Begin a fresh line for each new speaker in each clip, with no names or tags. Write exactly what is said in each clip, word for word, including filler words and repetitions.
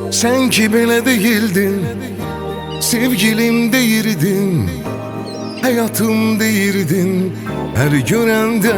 Sen ki belə değildin, sevgilim deyirdin, hayatım deyirdin her görəndə.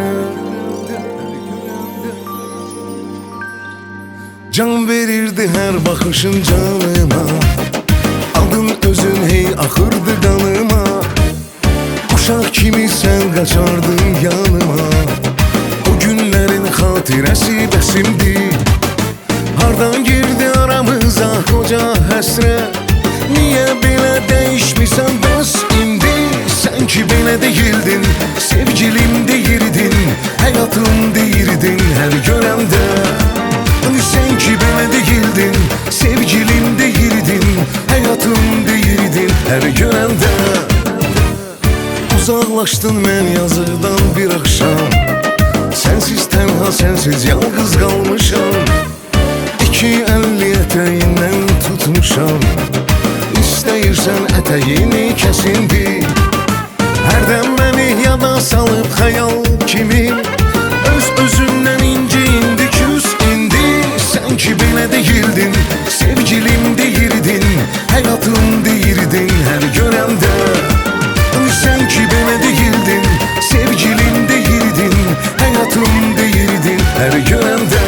Can verirdi her bakışın canıma, adın özün hey axırdı kanıma. Uşaq kimi sen kaçardın yanıma, o günlerin hatirəsi bəsimdi. Hardan girdi aramıza koca həsrət, niye belə değişmişsən bəs indi? Sen ki belə değildin, sevgilim deyirdin, hayatım deyirdin her görəndə. Sen ki belə değildin, sevgilim deyirdin, hayatım deyirdin her görəndə. Uzaqlaşdın mən yazıqdan bir axşam, sensiz tenha sensiz yalqız qalmışam. İki əlli ətəyindən tutmuşam, İstəyirsən ətəyini kəsindi. Hərdən məni yada salıb xəyal kimi, öz özündən inci indi küs indi. Sen ki belə değildin, sevgilim deyirdin, hayatım deyirdin her görəndə. Sen ki belə değildin, sevgilim deyirdin, hayatım deyirdin her görəndə.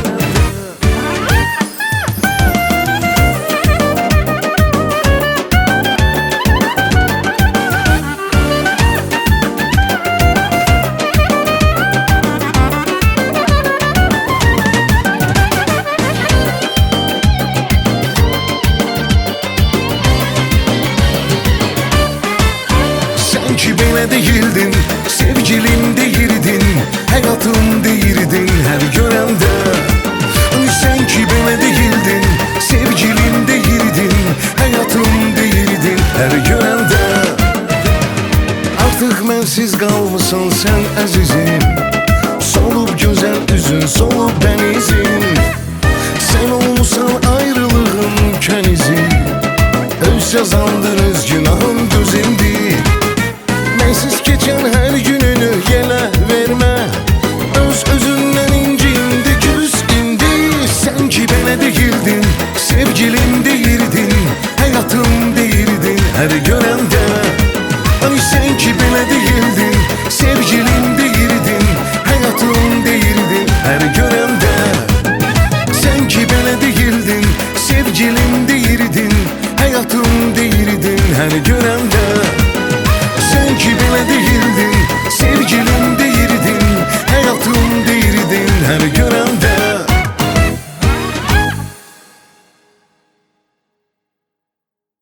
Sen ki belə değildin, sevgilim deyirdin, hayatım deyirdin her görəndə. Sen ki belə değildin, sevgilim deyirdin, hayatım deyirdin her görəndə. Artık mənsiz qalmısan sen əzizim, solub gözəl üzün, solub dənizim. Sen olmusan ayrılığın kənizi, öz yazandın öz günahın